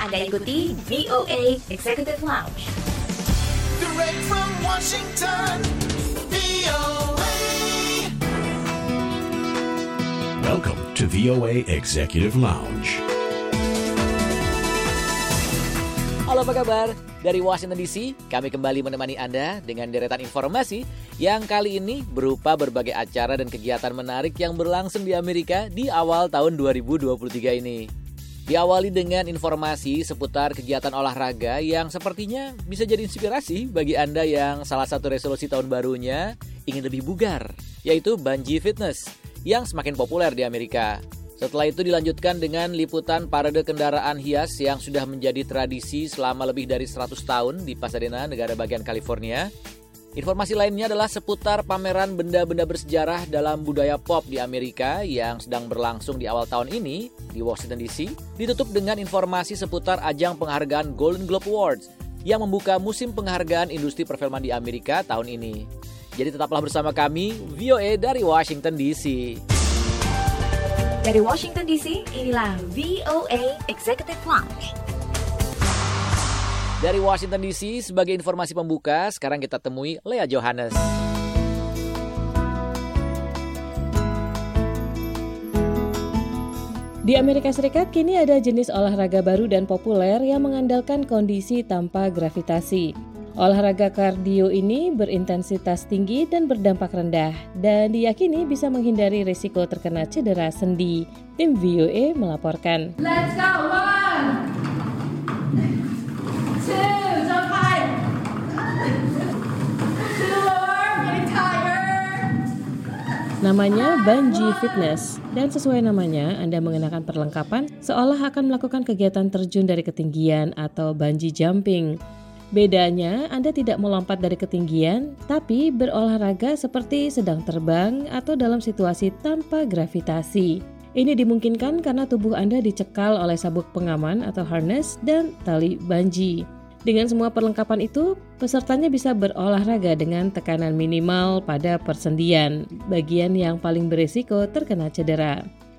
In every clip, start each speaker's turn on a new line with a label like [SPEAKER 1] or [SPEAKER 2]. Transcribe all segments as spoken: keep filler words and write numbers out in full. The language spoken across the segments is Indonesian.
[SPEAKER 1] Anda ikuti V O A Executive Lounge.
[SPEAKER 2] Direct from Washington, V O A.
[SPEAKER 3] Welcome to V O A Executive Lounge.
[SPEAKER 4] Halo, apa kabar? Dari Washington D C, kami kembali menemani Anda dengan deretan informasi yang kali ini berupa berbagai acara dan kegiatan menarik yang berlangsung di Amerika di awal tahun dua ribu dua puluh tiga ini. Diawali dengan informasi seputar kegiatan olahraga yang sepertinya bisa jadi inspirasi bagi Anda yang salah satu resolusi tahun barunya ingin lebih bugar, yaitu bungee fitness yang semakin populer di Amerika. Setelah itu dilanjutkan dengan liputan parade kendaraan hias yang sudah menjadi tradisi selama lebih dari seratus tahun di Pasadena, negara bagian California. Informasi lainnya adalah seputar pameran benda-benda bersejarah dalam budaya pop di Amerika yang sedang berlangsung di awal tahun ini di Washington D C. Ditutup dengan informasi seputar ajang penghargaan Golden Globe Awards yang membuka musim penghargaan industri perfilman di Amerika tahun ini. Jadi tetaplah bersama kami, V O A dari Washington D C.
[SPEAKER 1] Dari Washington D C, inilah V O A Executive Lounge.
[SPEAKER 4] Dari Washington D C, sebagai informasi pembuka, sekarang kita temui Lea Johannes.
[SPEAKER 5] Di Amerika Serikat kini ada jenis olahraga baru dan populer yang mengandalkan kondisi tanpa gravitasi. Olahraga kardio ini berintensitas tinggi dan berdampak rendah dan diyakini bisa menghindari risiko terkena cedera sendi. Tim V O A melaporkan.
[SPEAKER 6] Let's go, one, two, jump high, two more, getting tired.
[SPEAKER 5] Namanya bungee fitness dan sesuai namanya Anda mengenakan perlengkapan seolah akan melakukan kegiatan terjun dari ketinggian atau bungee jumping. Bedanya, Anda tidak melompat dari ketinggian, tapi berolahraga seperti sedang terbang atau dalam situasi tanpa gravitasi. Ini dimungkinkan karena tubuh Anda dicekal oleh sabuk pengaman atau harness dan tali bungee. Dengan semua perlengkapan itu, pesertanya bisa berolahraga dengan tekanan minimal pada persendian, bagian yang paling berisiko terkena cedera.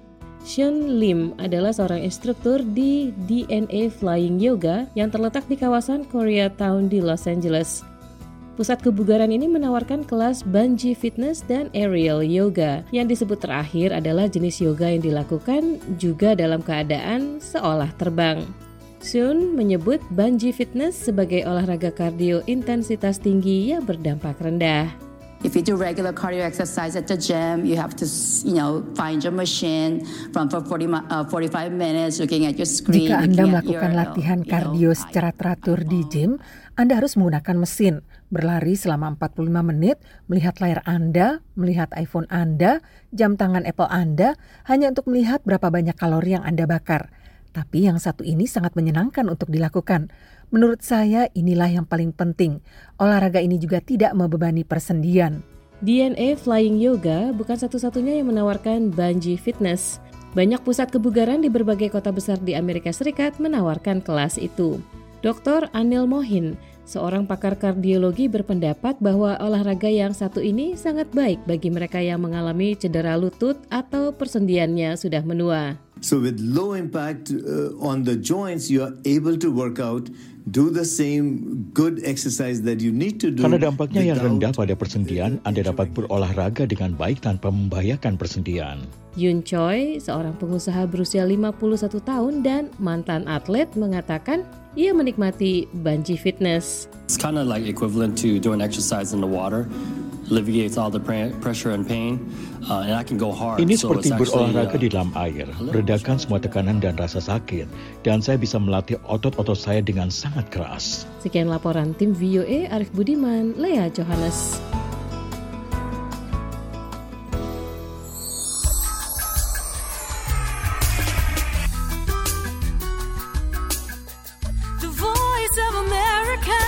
[SPEAKER 5] Sean Lim adalah seorang instruktur di D N A Flying Yoga yang terletak di kawasan Koreatown di Los Angeles. Pusat kebugaran ini menawarkan kelas bungee fitness dan aerial yoga. Yang disebut terakhir adalah jenis yoga yang dilakukan juga dalam keadaan seolah terbang. Sean menyebut bungee fitness sebagai olahraga kardio intensitas tinggi yang berdampak rendah.
[SPEAKER 7] If you do regular cardio exercise at the gym, you have to, you know, find your machine from for forty, uh, forty-five minutes, looking at your screen.
[SPEAKER 8] Jika Anda melakukan latihan kardio secara teratur di gym, Anda harus menggunakan mesin, berlari selama empat puluh lima menit, melihat layar Anda, melihat iPhone Anda, jam tangan Apple Anda, hanya untuk melihat berapa banyak kalori yang Anda bakar. Tapi yang satu ini sangat menyenangkan untuk dilakukan. Menurut saya inilah yang paling penting. Olahraga ini juga tidak membebani persendian.
[SPEAKER 5] D N A Flying Yoga bukan satu-satunya yang menawarkan bungee fitness. Banyak pusat kebugaran di berbagai kota besar di Amerika Serikat menawarkan kelas itu. doktor Anil Mohin, seorang pakar kardiologi, berpendapat bahwa olahraga yang satu ini sangat baik bagi mereka yang mengalami cedera lutut atau persendiannya sudah menua.
[SPEAKER 9] So with low impact uh, on the joints, you are able to work out, do the same good exercise that you need to do.
[SPEAKER 10] Karena dampaknya yang rendah pada persendian, Anda dapat berolahraga dengan baik tanpa membahayakan persendian.
[SPEAKER 5] Yun Choi, seorang pengusaha berusia lima puluh satu tahun dan mantan atlet, mengatakan ia menikmati bungee fitness.
[SPEAKER 11] It's kind of like equivalent to doing exercise in the water. Alleviates all the pressure and pain, uh, and I can go hard.
[SPEAKER 10] Ini
[SPEAKER 11] so
[SPEAKER 10] seperti
[SPEAKER 11] actually,
[SPEAKER 10] berolahraga
[SPEAKER 11] uh,
[SPEAKER 10] di dalam air, meredakan semua tekanan dan rasa sakit, dan saya bisa melatih otot-otot saya dengan sangat keras.
[SPEAKER 5] Sekian laporan tim V O A, Arif Budiman, Lea Johannes.
[SPEAKER 2] The Voice of America.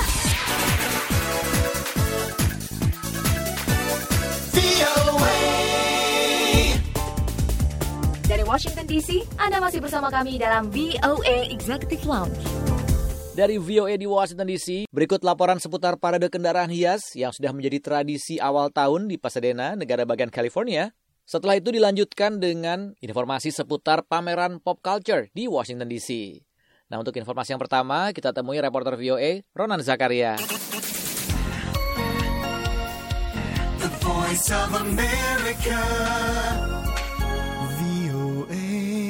[SPEAKER 1] Dari Washington D C, Anda masih bersama kami dalam V O A Executive Lounge.
[SPEAKER 4] Dari V O A di Washington D C, berikut laporan seputar parade kendaraan hias yang sudah menjadi tradisi awal tahun di Pasadena, negara bagian California. Setelah itu dilanjutkan dengan informasi seputar pameran pop culture di Washington D C. Nah, untuk informasi yang pertama, kita temui reporter V O A, Ronan Zakaria.
[SPEAKER 2] The Voice of America, V O A.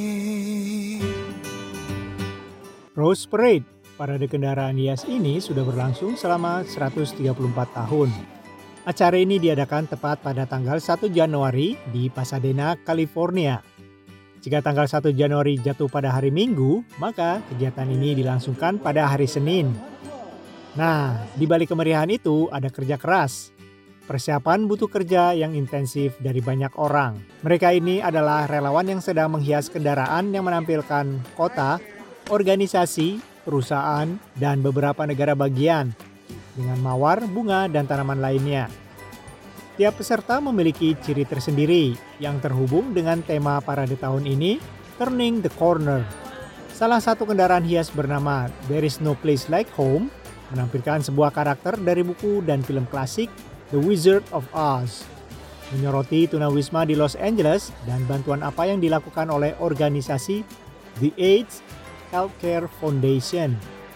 [SPEAKER 12] Rose Parade, parade kendaraan hias ini sudah berlangsung selama seratus tiga puluh empat tahun. Acara ini diadakan tepat pada tanggal satu Januari di Pasadena, California. Jika tanggal satu Januari jatuh pada hari Minggu, maka kegiatan ini dilangsungkan pada hari Senin. Nah, di balik kemeriahan itu ada kerja keras. Persiapan butuh kerja yang intensif dari banyak orang. Mereka ini adalah relawan yang sedang menghias kendaraan yang menampilkan kota, organisasi, perusahaan, dan beberapa negara bagian dengan mawar, bunga, dan tanaman lainnya. Tiap peserta memiliki ciri tersendiri yang terhubung dengan tema parade tahun ini, Turning the Corner. Salah satu kendaraan hias bernama There is No Place Like Home menampilkan sebuah karakter dari buku dan film klasik The Wizard of Oz. Menyoroti tunawisma di Los Angeles dan bantuan apa yang dilakukan oleh organisasi The AIDS Healthcare Foundation.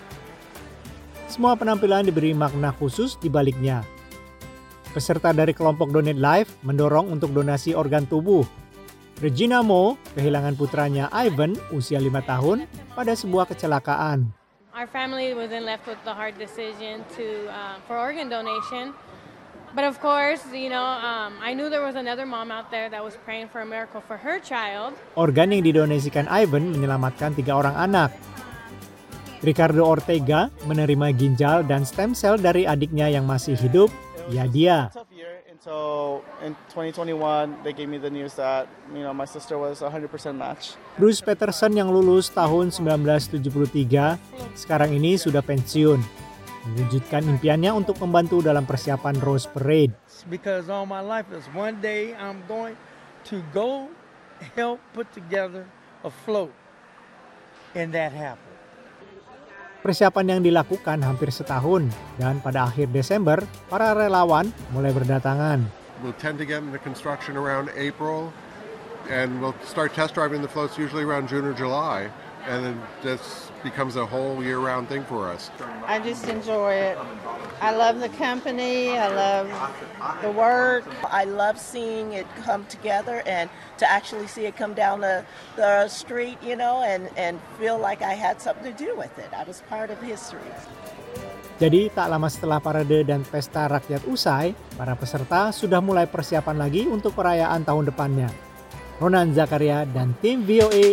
[SPEAKER 12] Semua penampilan diberi makna khusus di baliknya. Peserta dari kelompok Donate Life mendorong untuk donasi organ tubuh. Regina Mo kehilangan putranya Ivan usia lima tahun pada sebuah kecelakaan.
[SPEAKER 13] Our family was then left with the hard decision to uh, for organ donation. But of course, you know, um, I knew there was another mom out there that was praying for a miracle for her child.
[SPEAKER 12] Organ yang didonasikan Ivan menyelamatkan tiga orang anak. Ricardo Ortega menerima ginjal dan stem cell dari adiknya yang masih hidup, Yadia.
[SPEAKER 14] So in twenty twenty-one, they gave me the news that, you know, my sister was one hundred percent match.
[SPEAKER 12] Bruce Peterson yang lulus tahun sembilan belas tujuh puluh tiga, sekarang ini sudah pensiun. Mewujudkan impiannya untuk membantu dalam persiapan Rose Parade.
[SPEAKER 15] Because all my life is one day I'm going to go help put together a float. And that happened.
[SPEAKER 12] Persiapan yang dilakukan hampir setahun dan pada akhir Desember, para relawan mulai berdatangan.
[SPEAKER 16] We'll tend to get into construction around April and we'll start test driving the floats usually around June or July, and then this becomes a whole year-round thing for us.
[SPEAKER 17] I just enjoy it. I love the company, I love the work.
[SPEAKER 18] I love seeing it come together and to actually see it come down the, the street, you know, and, and feel like I had something to do with it. I was part of history.
[SPEAKER 12] Jadi tak lama setelah parade dan pesta rakyat usai, para peserta sudah mulai persiapan lagi untuk perayaan tahun depannya. Ronan Zakaria dan tim V O A.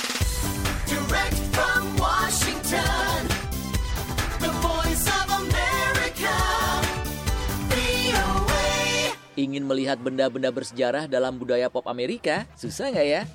[SPEAKER 2] Direct from Washington, the Voice of America, V O A.
[SPEAKER 4] Ingin melihat benda-benda bersejarah dalam budaya pop Amerika? Susah nggak ya?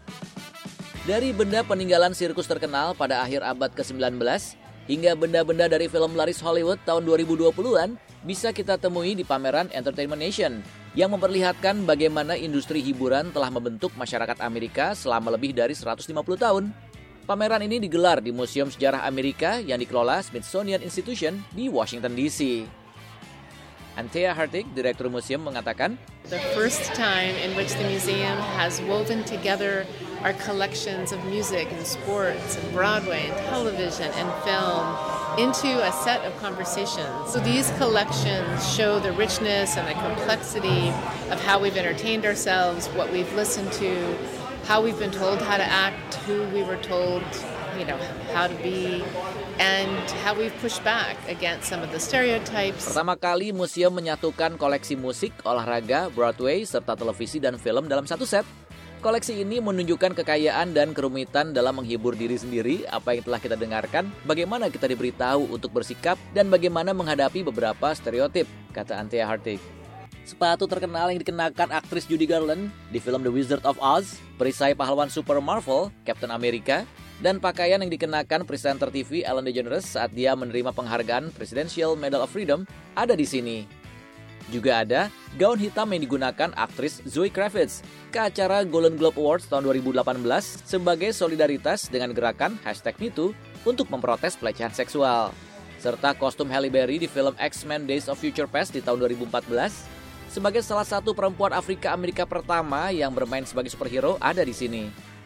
[SPEAKER 4] Dari benda peninggalan sirkus terkenal pada akhir abad ke sembilan belas, hingga benda-benda dari film laris Hollywood tahun dua ribu dua puluhan, bisa kita temui di pameran Entertainment Nation yang memperlihatkan bagaimana industri hiburan telah membentuk masyarakat Amerika selama lebih dari seratus lima puluh tahun. Pameran ini digelar di Museum Sejarah Amerika yang dikelola Smithsonian Institution di Washington D C. Anthea Hartig, Direktur Museum, mengatakan,
[SPEAKER 19] The first time in which the museum has woven together our collections of music and sports and Broadway and television and film into a set of conversations. So these collections show the richness and the complexity of how we've entertained ourselves, what we've listened to, how we've been told how to act, who we were told, you know, how to be, and how we've pushed back against some of the stereotypes.
[SPEAKER 4] Pertama kali museum menyatukan koleksi musik, olahraga, Broadway, serta televisi dan film dalam satu set. Koleksi ini menunjukkan kekayaan dan kerumitan dalam menghibur diri sendiri, apa yang telah kita dengarkan, bagaimana kita diberitahu untuk bersikap, dan bagaimana menghadapi beberapa stereotip, kata Anthea Hartig. Sepatu terkenal yang dikenakan aktris Judy Garland di film The Wizard of Oz, perisai pahlawan Super Marvel, Captain America, dan pakaian yang dikenakan presenter T V Ellen DeGeneres saat dia menerima penghargaan Presidential Medal of Freedom ada di sini. Juga ada gaun hitam yang digunakan aktris Zoe Kravitz ke acara Golden Globe Awards tahun dua ribu delapan belas sebagai solidaritas dengan gerakan hashtag Me Too untuk memprotes pelecehan seksual. Serta kostum Halle Berry di film X-Men Days of Future Past di tahun dua ribu empat belas sebagai salah satu perempuan Afrika Amerika pertama yang bermain sebagai superhero ada di sini.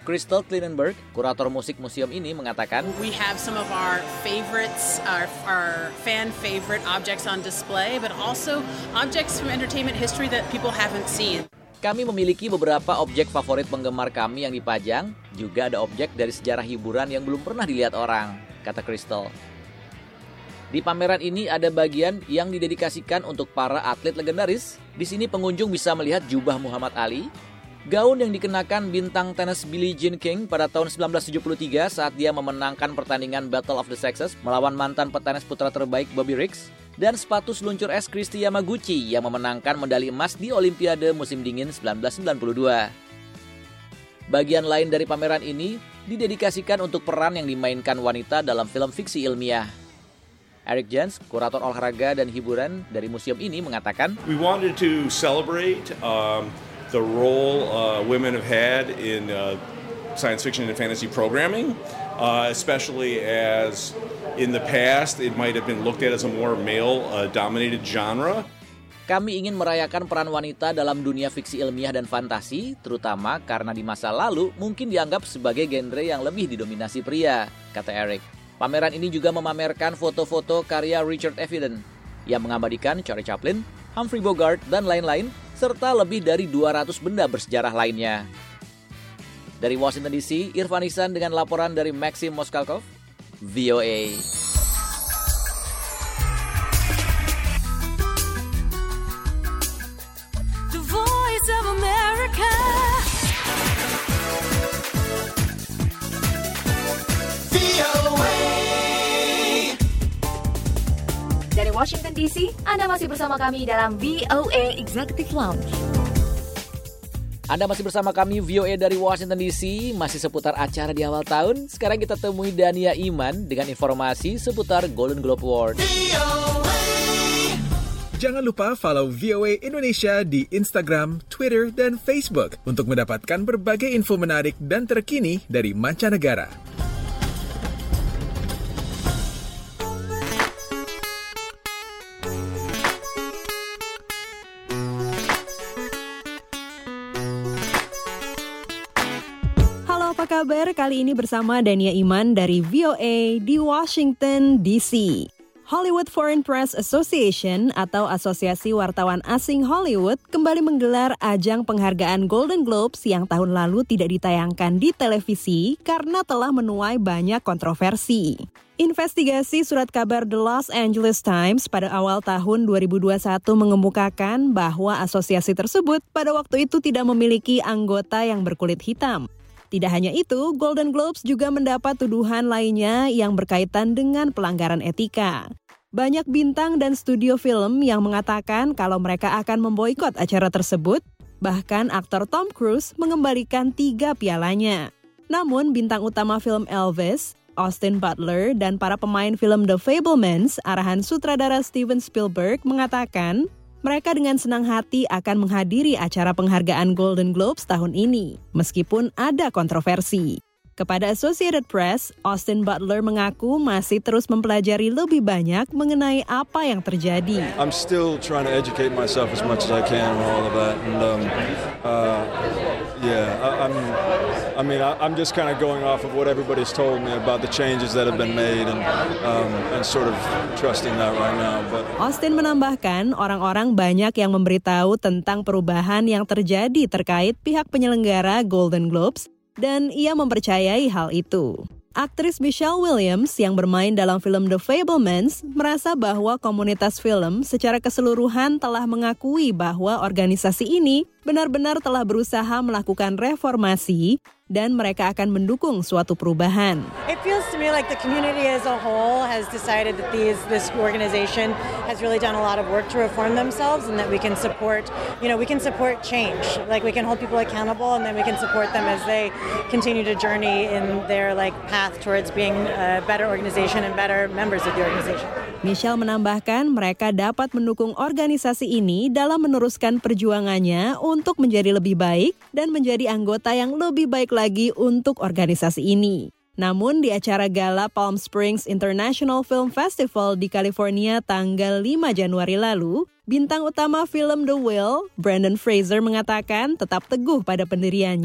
[SPEAKER 4] Crystal Klinenberg, kurator musik museum ini, mengatakan,
[SPEAKER 20] We have some of our favorites, our, our fan favorite objects on display, but also objects from entertainment history that people haven't seen.
[SPEAKER 4] Kami memiliki beberapa objek favorit penggemar kami yang dipajang, juga ada objek dari sejarah hiburan yang belum pernah dilihat orang, kata Crystal. Di pameran ini ada bagian yang didedikasikan untuk para atlet legendaris. Di sini pengunjung bisa melihat jubah Muhammad Ali, gaun yang dikenakan bintang tenis Billie Jean King pada tahun sembilan belas tujuh puluh tiga saat dia memenangkan pertandingan Battle of the Sexes melawan mantan petenis putra terbaik Bobby Riggs, dan sepatu seluncur es Christy Yamaguchi yang memenangkan medali emas di Olimpiade musim dingin sembilan belas sembilan puluh dua. Bagian lain dari pameran ini didedikasikan untuk peran yang dimainkan wanita dalam film fiksi ilmiah. Eric Jens, kurator olahraga dan hiburan dari museum ini, mengatakan,
[SPEAKER 21] We wanted to celebrate um, the role uh, women have had in uh, science fiction and fantasy programming, uh, especially as in the past it might have been looked at as a more male-dominated uh, genre.
[SPEAKER 4] Kami ingin merayakan peran wanita dalam dunia fiksi ilmiah dan fantasi, terutama karena di masa lalu mungkin dianggap sebagai genre yang lebih didominasi pria, kata Eric. Pameran ini juga memamerkan foto-foto karya Richard Avedon yang mengabadikan Charlie Chaplin, Humphrey Bogart, dan lain-lain, serta lebih dari dua ratus benda bersejarah lainnya. Dari Washington D C, Irfan Ihsan dengan laporan dari Maxim Moskalkov, V O A.
[SPEAKER 2] The Voice of America. V O A.
[SPEAKER 1] Dari Washington D C, Anda masih bersama kami dalam V O A Executive Lounge.
[SPEAKER 4] Anda masih bersama kami V O A dari Washington D C, masih seputar acara di awal tahun. Sekarang kita temui Dania Iman dengan informasi seputar Golden Globe Award.
[SPEAKER 22] Jangan lupa follow V O A Indonesia di Instagram, Twitter, dan Facebook untuk mendapatkan berbagai info menarik dan terkini dari mancanegara.
[SPEAKER 23] Apa kabar? Kali ini bersama Dania Iman dari V O A di Washington D C. Hollywood Foreign Press Association atau Asosiasi Wartawan Asing Hollywood kembali menggelar ajang penghargaan Golden Globes yang tahun lalu tidak ditayangkan di televisi karena telah menuai banyak kontroversi. Investigasi surat kabar The Los Angeles Times pada awal tahun dua ribu dua puluh satu mengemukakan bahwa asosiasi tersebut pada waktu itu tidak memiliki anggota yang berkulit hitam. Tidak hanya itu, Golden Globes juga mendapat tuduhan lainnya yang berkaitan dengan pelanggaran etika. Banyak bintang dan studio film yang mengatakan kalau mereka akan memboikot acara tersebut, bahkan aktor Tom Cruise mengembalikan tiga pialanya. Namun bintang utama film Elvis, Austin Butler, dan para pemain film The Fabelmans, arahan sutradara Steven Spielberg, mengatakan mereka dengan senang hati akan menghadiri acara penghargaan Golden Globes tahun ini, meskipun ada kontroversi. Kepada Associated Press, Austin Butler mengaku masih terus mempelajari lebih banyak mengenai apa yang terjadi.
[SPEAKER 24] I'm still trying to educate myself as much as I can on all of that, and um, uh, yeah, I, I'm, I mean, I, I'm just kind of going off of what everybody's told me about the changes that have been made, and um, and sort of trusting that right now. But
[SPEAKER 23] Austin menambahkan, orang-orang banyak yang memberitahu tentang perubahan yang terjadi terkait pihak penyelenggara Golden Globes, dan ia mempercayai hal itu. Aktris Michelle Williams yang bermain dalam film The Fabelmans merasa bahwa komunitas film secara keseluruhan telah mengakui bahwa organisasi ini benar-benar telah berusaha melakukan reformasi dan mereka akan mendukung suatu perubahan.
[SPEAKER 25] It feels to me like the community as a whole has decided that these this organization has really done a lot of work to reform themselves, and that we can support, you know, we can support change. Like we can hold people accountable, and then we can support them as they continue to journey in their like path towards being a better organization and better members of the organization.
[SPEAKER 23] Michelle menambahkan mereka dapat mendukung organisasi ini dalam meneruskan perjuangannya untuk menjadi lebih baik dan menjadi anggota yang lebih baik lagi untuk organisasi ini. Namun di acara gala Palm Springs International Film Festival di California tanggal lima Januari lalu, bintang utama film The Whale, Brendan Fraser, mengatakan tetap teguh pada pendiriannya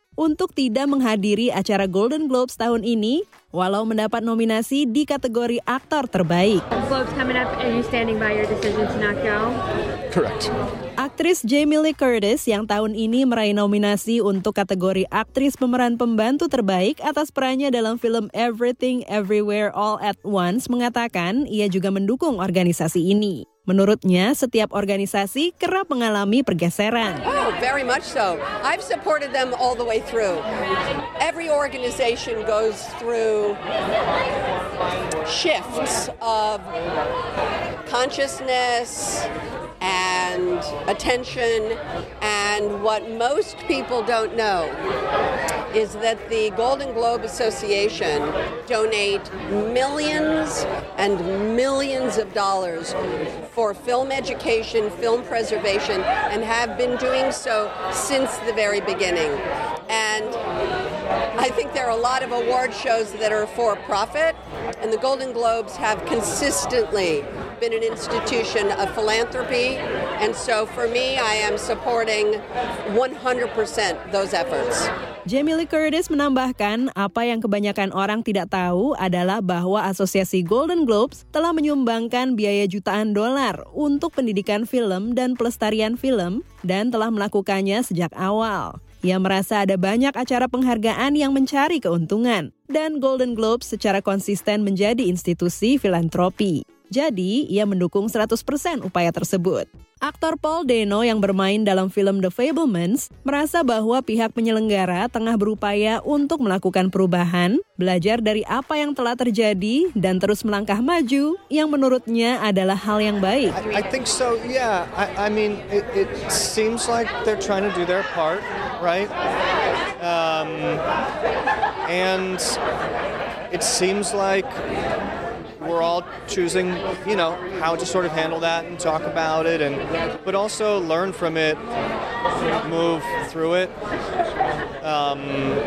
[SPEAKER 23] untuk tidak menghadiri acara Golden Globes tahun ini, walau mendapat nominasi di kategori aktor terbaik.
[SPEAKER 3] Globes coming up, are you standing by your decision to not go?
[SPEAKER 24] Correct.
[SPEAKER 23] Aktris Jamie Lee Curtis yang tahun ini meraih nominasi untuk kategori aktris pemeran pembantu terbaik atas perannya dalam film Everything Everywhere All at Once mengatakan ia juga mendukung organisasi ini. Menurutnya, setiap organisasi kerap mengalami pergeseran.
[SPEAKER 6] Oh, very much so. I've supported them all the way through. Every organization goes through shifts of consciousness and attention, and what most people don't know is that the Golden Globe Association donate millions and millions of dollars for film education, film preservation, and have been doing so since the very beginning. And I think there are a lot of award shows that are for profit, and the Golden Globes have consistently been an institution of philanthropy, and so for me, I am supporting one hundred percent those efforts.
[SPEAKER 23] Jamie Lee Curtis menambahkan apa yang kebanyakan orang tidak tahu adalah bahwa Asosiasi Golden Globes telah menyumbangkan biaya jutaan dolar untuk pendidikan film dan pelestarian film dan telah melakukannya sejak awal. Ia merasa ada banyak acara penghargaan yang mencari keuntungan dan Golden Globes secara konsisten menjadi institusi filantropi. Jadi, ia mendukung seratus persen upaya tersebut. Aktor Paul Dano yang bermain dalam film The Fabelmans merasa bahwa pihak penyelenggara tengah berupaya untuk melakukan perubahan, belajar dari apa yang telah terjadi, dan terus melangkah maju yang menurutnya adalah hal yang baik.
[SPEAKER 7] I, I think so, yeah. I, I mean, it, it seems like they're trying to do their part, right? Um, and it seems like we're all choosing, you know, how to sort of handle that and talk about it, and but also learn from it, move through it, um,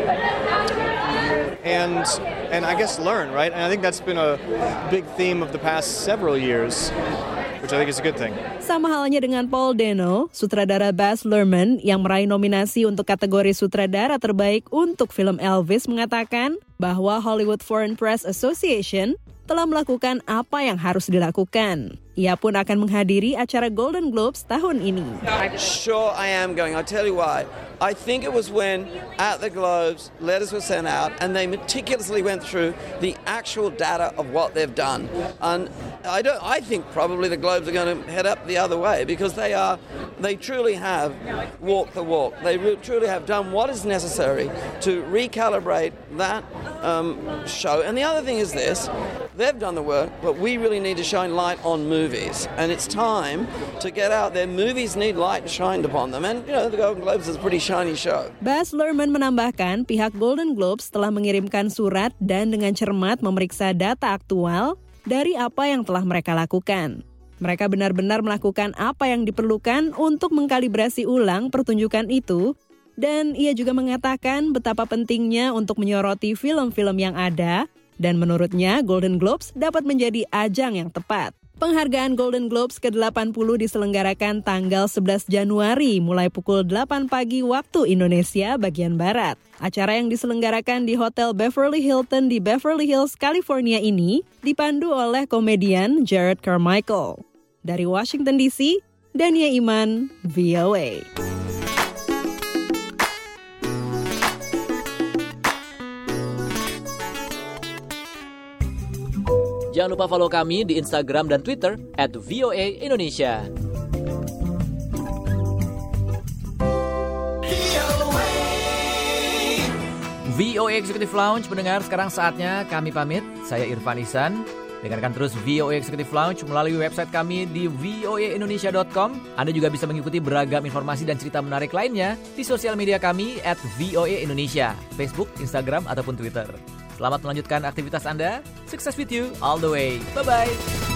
[SPEAKER 7] and and I guess learn, right? And I think that's been a big theme of the past several years, which I think is a good thing.
[SPEAKER 23] Sama halnya dengan Paul Dano, sutradara Baz Luhrmann yang meraih nominasi untuk kategori sutradara terbaik untuk film Elvis mengatakan bahwa Hollywood Foreign Press Association telah melakukan apa yang harus dilakukan. Ia pun akan menghadiri acara Golden Globes tahun ini.
[SPEAKER 8] Sure, I am going. I'll tell you why. I think it was when, at the Globes, letters were sent out and they meticulously went through the actual data of what they've done. And I don't. I think probably the Globes are going to head up the other way because they are, they truly have walked the walk. They re- truly have done what is necessary to recalibrate that um, show. And the other thing is this. They've done the work, but we really need to shine light on movies. And it's time to get out there. Movies need light shined upon them. And, you know, the Golden Globes is a pretty shiny show.
[SPEAKER 23] Baz Luhrmann menambahkan pihak Golden Globes telah mengirimkan surat dan dengan cermat memeriksa data aktual dari apa yang telah mereka lakukan. Mereka benar-benar melakukan apa yang diperlukan untuk mengkalibrasi ulang pertunjukan itu. Dan ia juga mengatakan betapa pentingnya untuk menyoroti film-film yang ada, dan menurutnya Golden Globes dapat menjadi ajang yang tepat. Penghargaan Golden Globes ke delapan puluh diselenggarakan tanggal sebelas Januari mulai pukul delapan pagi waktu Indonesia bagian Barat. Acara yang diselenggarakan di Hotel Beverly Hilton di Beverly Hills, California ini dipandu oleh komedian Jared Carmichael. Dari Washington D C, Dania Iman, V O A.
[SPEAKER 4] Jangan lupa follow kami di Instagram dan Twitter at V O A Indonesia. V O A Executive Lounge pendengar, sekarang saatnya kami pamit. Saya Irfan Ihsan. Dengarkan terus V O A Executive Lounge melalui website kami di v o a indonesia dot com. Anda juga bisa mengikuti beragam informasi dan cerita menarik lainnya di sosial media kami at V O A Indonesia, Facebook, Instagram, ataupun Twitter. Selamat melanjutkan aktivitas Anda. Sukses with you all the way. Bye-bye.